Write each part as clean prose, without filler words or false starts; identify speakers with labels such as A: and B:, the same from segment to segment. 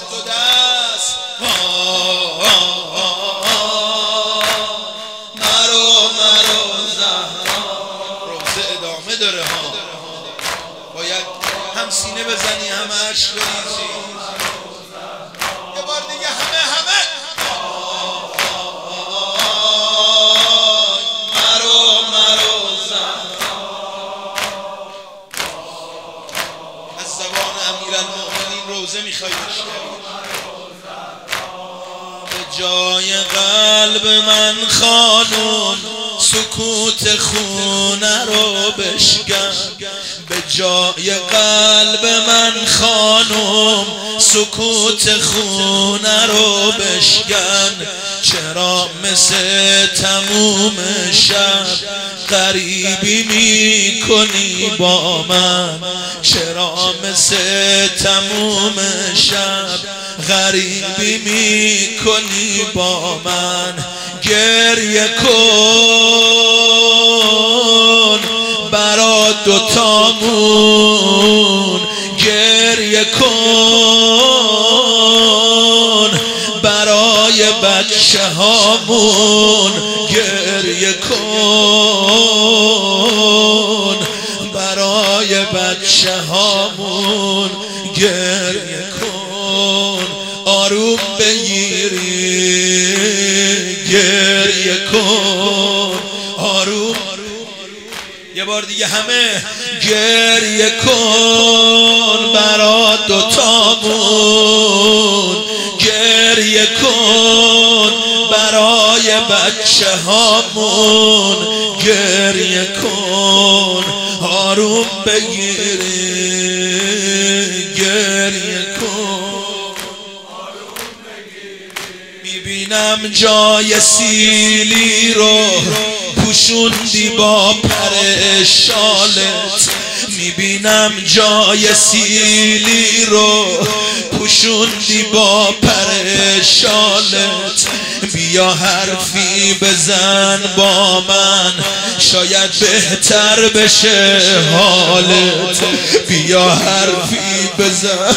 A: دو دست مرو زهرا. روزه ادامه داره ها، باید هم سینه بزنی هم اشک بریزی. یه بار دیگه همه مرو زهرا. از زبان امیرالمؤمنین روزه میخوای بشنوی. به جای قلب من خانم سکوت خونه رو بشکن. به جای قلب من خانم سکوت خونه رو بشکن. چرا مثل تموم شب غریبی میکنی با من؟ چرا مثل تموم شب غریبی میکنی با من؟ گریه کن برا دوتامون، گریه کن برای بچه هامون، گریه کن برای بچه هامون، گریه کن آروم بگیری، گریه کن آروم. یه بار دیگه همه گریه کن برا دوتامون، گریه کن برای بچه هامون، گریه کن آروم بگیری، گریه کن. میبینم جای سیلی رو پوشوندی با پر شالت، میبینم جای سیلی رو پوشوندی با پر شالت. بیا حرفی بزن با من شاید بهتر بشه حالت، بیا حرفی بزن.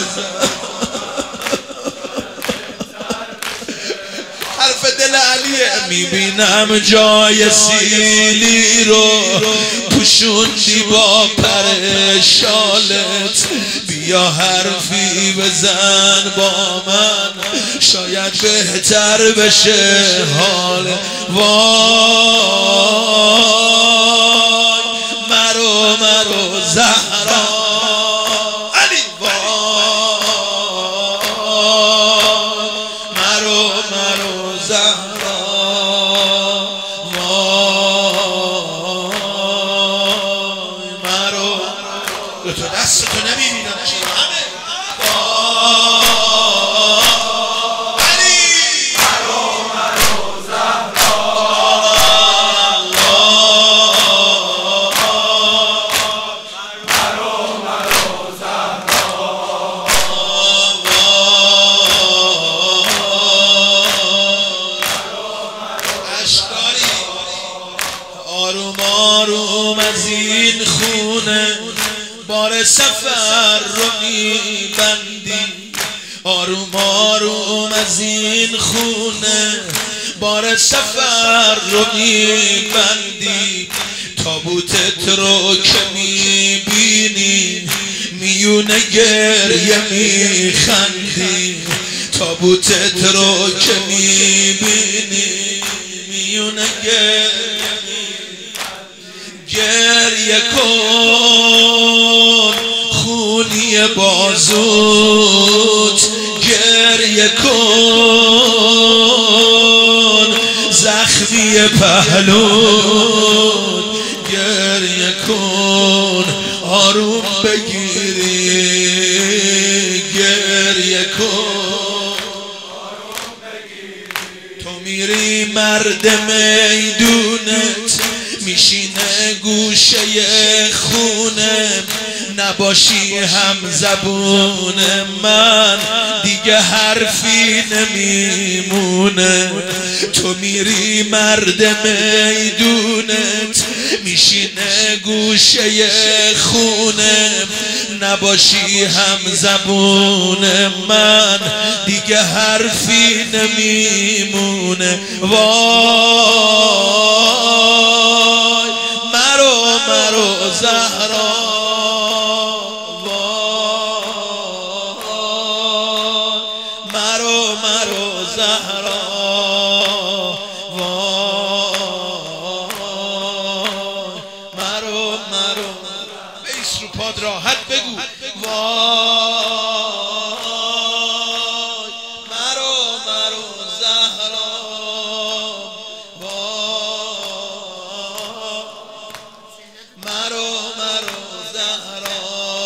A: حرف دل علیه. میبینم جای سیلی رو پوشوندی با پر شالت، بیا حرفی بزن با من شاید بهتر بشه حال. وای مرو زهرا علی، وای مرو زهرا، وای مرو. دو تا دستتو نمیبینم چی همه. آروم آروم از این خونه بار سفر رو میبندی، آروم آروم از این خونه بار سفر رو میبندی. تابوتت رو که میبینی میونه گریه میخندی، تابوتت رو که میبینی میونه گریه کن خونی بازوت، گریه کن زخمی پهلوت، گریه کن آروم بگیری، گریه کن. تو میری مرد میدونت میشینه گوشه خونه، نباشی هم زبون من دیگه حرفی نمیمونه. تو میری مرد میدونت میشینه گوشه خونه نباشی هم زبون من دیگه حرفی نمیمونه وای مرو زهرا وای مرو زهرا وای مرو بیس رو پاد راحت بگو وای مرو زهرا وای مرو زهرا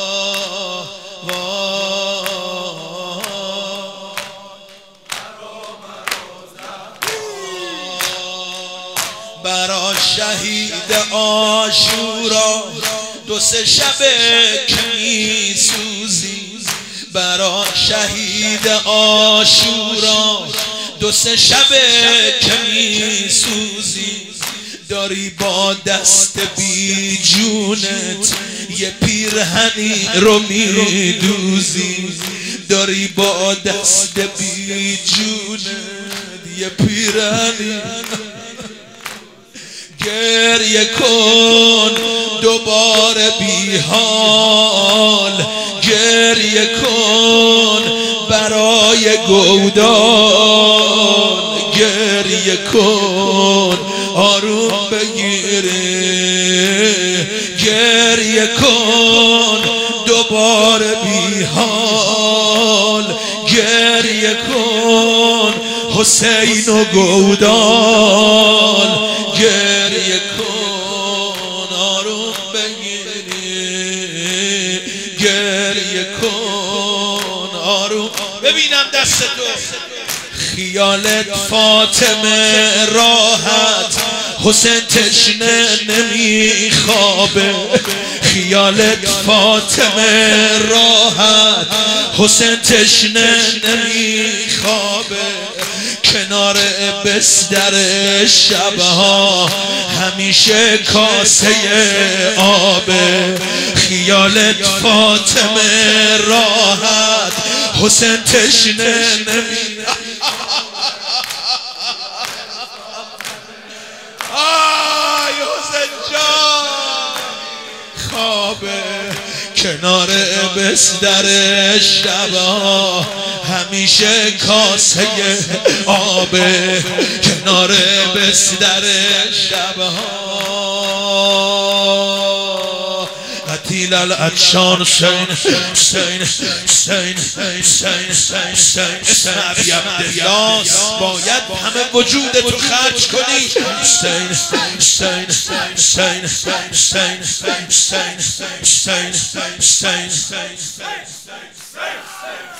A: برا شهید عاشورا 2-3 شبه که میسوزی برا شهید عاشورا 2-3 شبه که میسوزی داری با دست بی جونت یه پیرهنی رو میدوزی داری با دست بی جونت یه پیرهنی گریه کن دوباره بی حال گریه کن برای گودال گریه کن آروم بگیره گریه کن دوباره بی حال گریه کن حسین و گودال گریه کن آروم بگیری گریه کن آروم ببینم دست تو خیالت فاطمه راحت حسین تشنه نمیخوابه خیالت فاطمه راحت حسین تشنه نمیخوابه کنار بستر شبها همیشه کاسه آبه خیالت فاطمه راحت حسین تشنه آی حسین جان خوابه کنار بستر شبها همیشه کاسه آبه کنار بستر شبها قتیل العطشان حسین اسم ابی عبدالله باید همه وجود تو خرج کنی حسین